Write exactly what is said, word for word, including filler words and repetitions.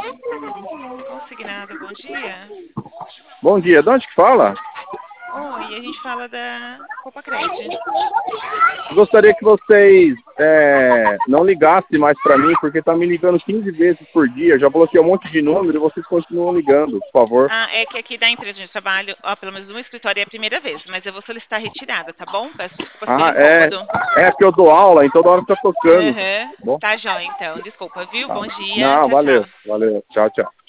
Consignado, bom dia. Bom dia, de onde que fala? Oi, a gente fala da Copa Cred. Gostaria que vocês é, não ligassem mais para mim, porque tá me ligando quinze vezes por dia. Já bloqueei um monte de número e vocês continuam ligando, por favor. Ah, é que aqui da empresa de trabalho, ó, pelo menos no escritório é a primeira vez, mas eu vou solicitar retirada, tá bom? Peço desculpas pelo Ah, é, incômodo. é que eu dou aula, então toda hora tá tocando. Aham, Bom, tá jóia então. Desculpa, viu? tá. Bom dia, Não, tchau, valeu, tchau. valeu. Tchau, tchau.